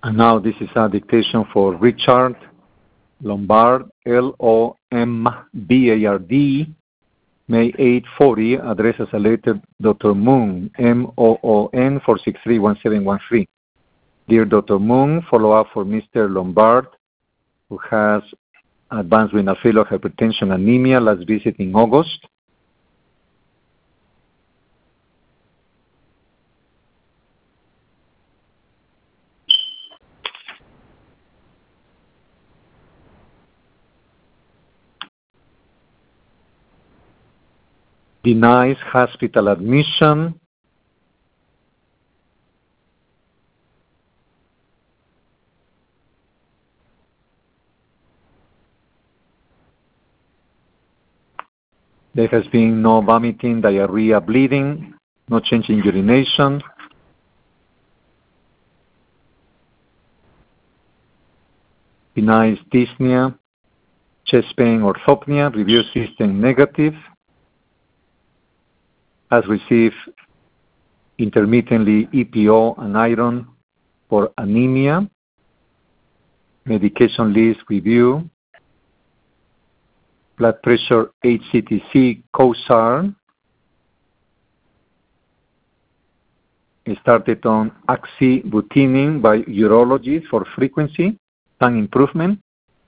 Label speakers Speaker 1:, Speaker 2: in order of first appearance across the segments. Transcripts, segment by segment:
Speaker 1: And now this is a dictation for Richard Lombard, Lombard, May 840, address as a letter Dr. Moon, MOON 4631713. Dear Dr. Moon, follow up for Mr. Lombard, who has advanced renal failure, hypertension, anemia, last visit in August. Denies hospital admission. There has been no vomiting, diarrhea, bleeding, no change in urination. Denies dyspnea, chest pain, orthopnea, review system negative. Has received intermittently EPO and iron for anemia. Medication list review. Blood pressure HCTC COSAR. Started on oxybutynin by urologist for frequency, some improvement.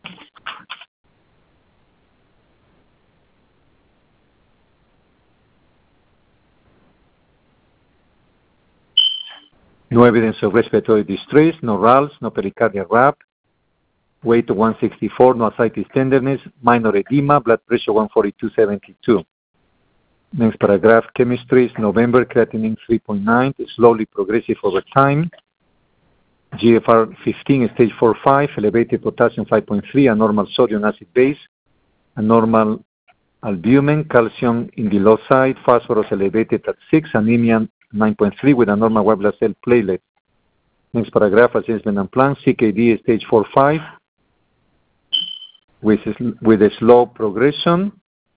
Speaker 1: No evidence of respiratory distress, no RALS, no pericardial rap, weight 164, no ascites tenderness, minor edema, blood pressure 142/72. Next paragraph, chemistry is November, creatinine 3.9, slowly progressive over time. GFR 15, stage 4-5, elevated potassium 5.3, abnormal sodium acid base, abnormal albumin, calcium in the low side, phosphorus elevated at 6, anemia 9.3 with a normal white blood cell platelet. Next paragraph, assessment and plan, CKD stage 4-5 with a slow progression.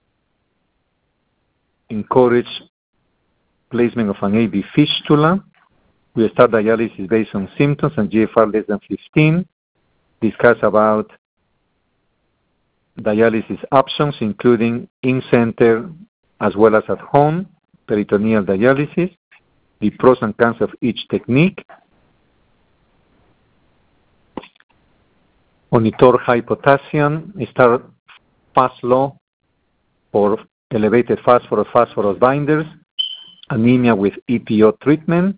Speaker 1: Encourage placement of an AV fistula. We start dialysis based on symptoms and GFR less than 15. Discuss about dialysis options, including in-center as well as at home, peritoneal dialysis, the pros and cons of each technique. Monitor high potassium, start fast-low for elevated phosphorus binders, anemia with EPO treatment.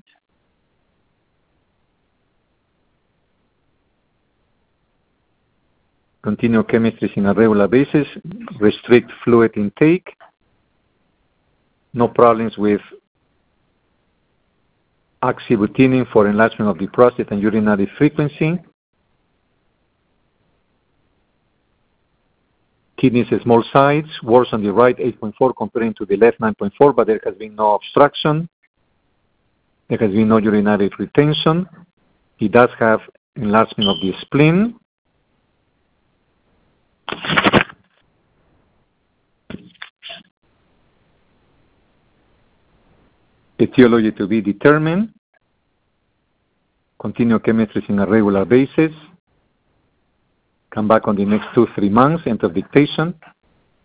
Speaker 1: Continue chemistries in a regular basis, restrict fluid intake, no problems with oxybutynin for enlargement of the prostate and urinary frequency. Kidneys small size, worse on the right 8.4 comparing to the left 9.4, but there has been no obstruction. There has been no urinary retention. He does have enlargement of the spleen. Etiology to be determined. Continue chemistries in a regular basis. Come back on the next 2-3 months, end of dictation.